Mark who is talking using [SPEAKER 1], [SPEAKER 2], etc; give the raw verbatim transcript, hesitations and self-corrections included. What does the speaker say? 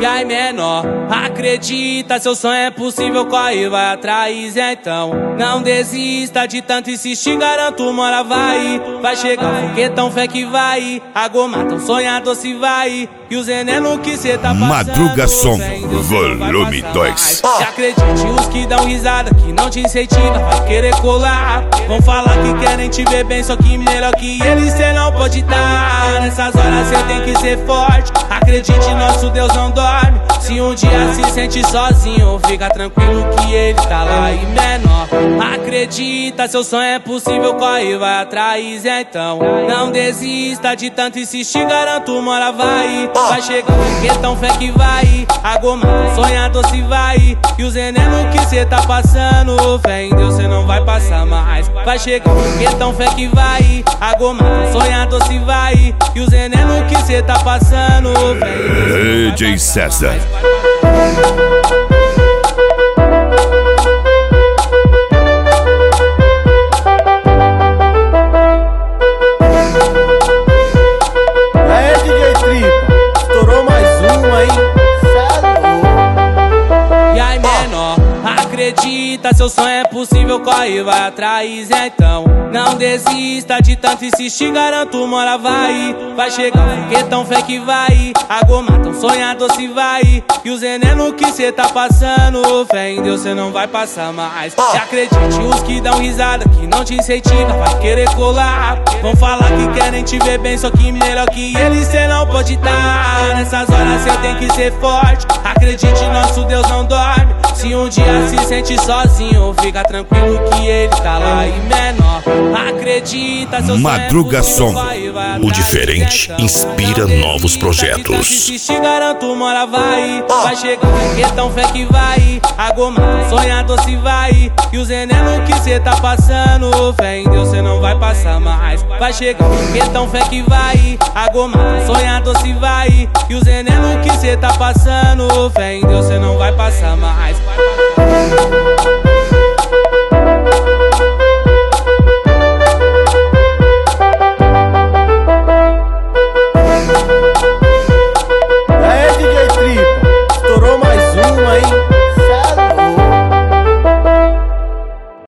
[SPEAKER 1] E aí menor, acredita, seu sonho é possível, corre, vai atrás então. Não desista de tanto insistir, garanto uma hora vai. Vai chegar o foguetão, fé que vai. A goma tão sonhador se vai. E os veneno que cê tá passando,
[SPEAKER 2] Madruga Som,
[SPEAKER 1] Deus,
[SPEAKER 2] volume dois.
[SPEAKER 1] E acredite, os que dão risada, que não te incentiva, vai querer colar. Vão falar que querem te ver bem, só que melhor que eles cê não pode dar. Nessas horas cê tem que ser forte. Acredite, nosso Deus não dorme. Se um dia se sente sozinho, fica tranquilo que ele tá lá. E menor, acredita, seu sonho é possível, corre, vai atrás então. Não desista de tanto insistir, garanto uma hora vai. Vai chegar o foguetão, fé que vai. A goma tão sonhador se vai. E os veneno que cê tá passando, fé em Deus cê não vai passar mais. Vai chegar o foguetão, fé que vai. A goma tão sonhador se vai. E os veneno que cê tá passando, fé em Deus cê não vai
[SPEAKER 2] D J César.
[SPEAKER 3] Aí, D J Tripa, estourou mais uma, hein?
[SPEAKER 1] E aí menor, acredita, seu sonho é possível, corre, vai atrás então. Não desista de tanto insistir, garanto uma hora vai. Vai chegar o foguetão, fé que vai. A goma tão sonhador se vai. E os veneno que cê tá passando, fé em Deus cê não vai passar mais. E acredite, os que dão risada, que não te incentiva, vai querer colar. Vão falar que querem te ver bem, só que melhor que eles cê não pode dar. Nessas horas cê tem que ser forte. Acredite, nosso Deus não dorme. Se um dia se sente sozinho, fica tranquilo que ele tá lá. E menor, acredita, seu
[SPEAKER 2] Madruga Som,
[SPEAKER 1] o
[SPEAKER 2] o diferente inspira novos projetos.
[SPEAKER 1] Se garanto uma hora vai. Vai chegar o foguetão, fé que vai. A goma tão sonhador se vai. E os veneno que cê tá passando, fé em Deus cê não vai passar mais. Vai chegar o foguetão, fé que vai. A goma tão sonhador se vai. E os veneno que cê tá passando, fé em Deus cê não vai passar mais.